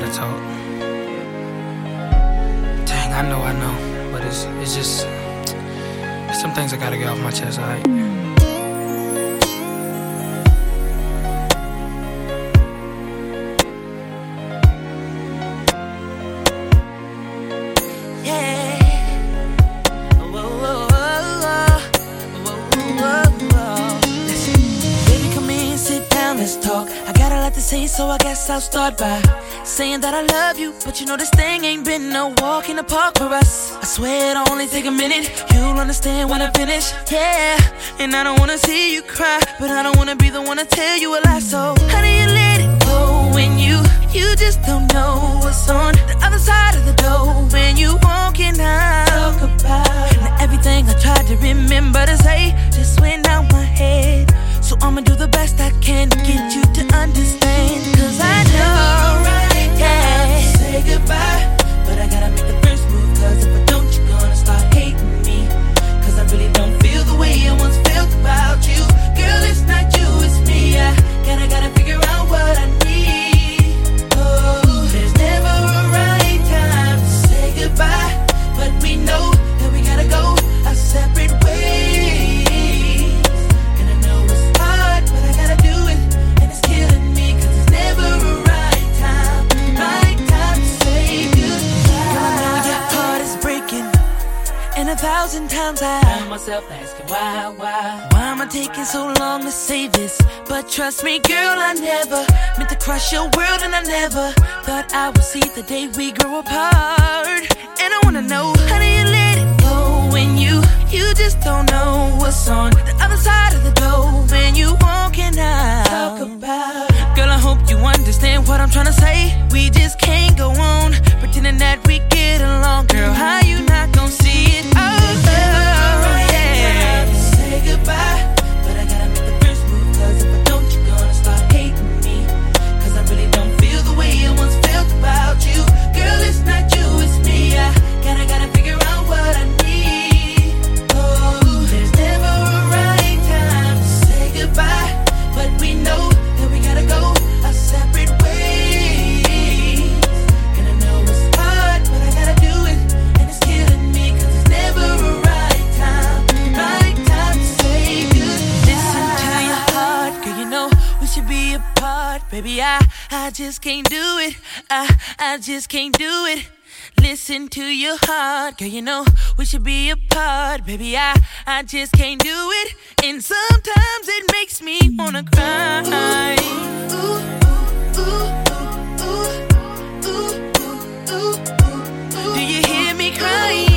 gotta talk. Dang, I know, but it's just some things I gotta get off my chest, alright? Let's talk. I got a lot to say, so I guess I'll start by saying that I love you, but you know this thing ain't been no walk in the park for us. I swear it'll only take a minute. You'll understand when I finish, yeah. And I don't wanna see you cry, but I don't wanna be the one to tell you a lie. So how do you let it go when you just don't know what's on the other side of the door when you walking out? Talk about now everything I tried to remember to say just went out my head. So I'ma do the best I can to get you to understand. Cause I know, yeah, say goodbye, but I gotta make the first move. Cause if I don't, you're gonna start hating me. Cause I really don't feel the way I once felt about you. Girl, it's not you, it's me. I gotta figure out what I need. Oh, there's never a right time to say goodbye, but we know that we gotta go our separate ways. And 1,000 times I found myself asking why am I taking so long to say this? But trust me, girl, I never meant to crush your world, and I never thought I would see the day we grow apart. And I wanna know, how do you let it go when you just don't know what's on the other side of the door when you walking out? Talk about, girl, I hope you understand what I'm trying to say. We just can't go on pretending that we get along. Girl, how you not gonna see it? Goodbye, but I gotta make the first move. Cause if I don't, you're gonna start hating me. Cause I really don't feel the way I once felt about you. Girl, it's not you, it's me. I gotta figure out what I need. Oh, there's never a right time to say goodbye, but we know that we gotta go our separate ways. And I know it's hard, but I gotta do it. And it's killing me, cause it's never a right time. Should be apart, baby. I just can't do it. I just can't do it. Listen to your heart, girl. You know we should be apart, baby. I just can't do it. And sometimes it makes me wanna cry. Ooh, ooh, ooh, ooh, ooh, ooh, ooh, ooh. Do you hear me crying?